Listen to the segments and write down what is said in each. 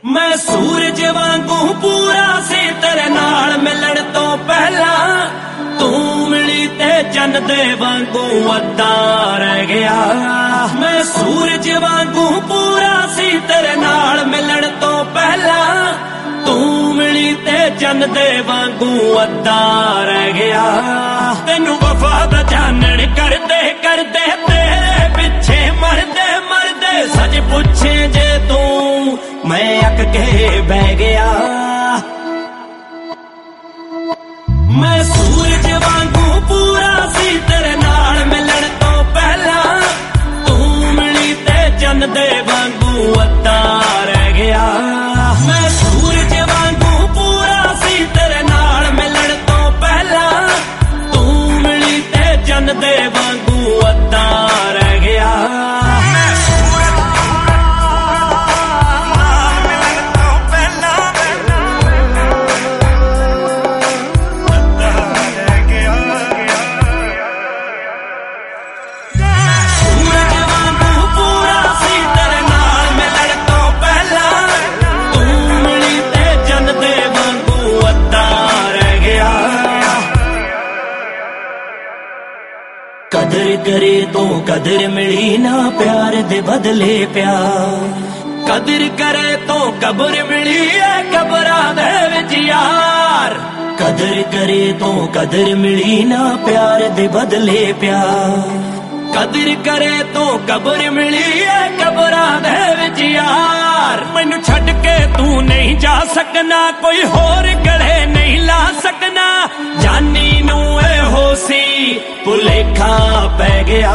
मैं सूरज वांगू पूरा सी तेरे नाल मिलण तो पहला तू मिली ते चन दे वांगू अद्धा रह गया। मैं सूरज वांगू पूरा सी तेरे नाल मिलण तो पहला तू मिली ते चन दे वांगू अद्धा रह गया। तेनू वफा दा जानण करदे करदे तेरे पिछे मरदे मरदे सच पुछे जे तू मैं अक के बह गया। मैं सूरज वांगू पूरा सी तेरे नाल मिलण तो पहला तू मिली ते चन दे वांगू अद्धा रह गया। मैं सूरज वांगू पूरा सी तेरे नाल मिलण तो पहला तू मिली ते चन दे वांगू अद्धा रह गया। कदर करे तो कदर मिली ना प्यार दे बदले प्यार। कदर करे तो कबर मिली है कबरा दे विच यार। कदर करे तो कदर मिली ना प्यार दे बदले प्यार। कदर करे तो कबर मिली है कबरा दे विच यार। मैनू छड्ड के तू नहीं जा सकना कोई होर गले नहीं ला सकना। जानी नू ए होसी भुलेखा पै गया।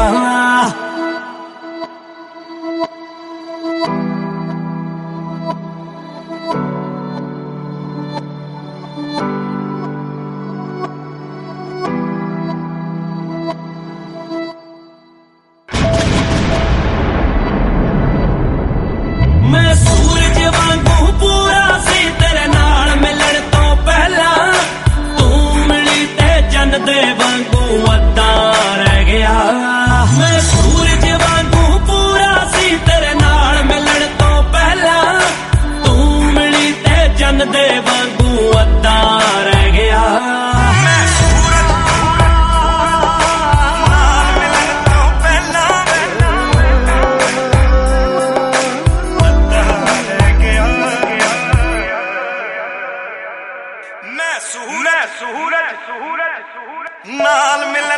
मैं सूरज वांगू पूरा सी तेरे नाल मिलण तो पहला तू मिली ते चन दे वांगू अद्धा रह गया। मैं सूरज वांगू पूरा सी तेरे नाल मिलण तो पहला तू मिली ते चन दे वांगू अद्धा रह गया। सूरज नाल मिल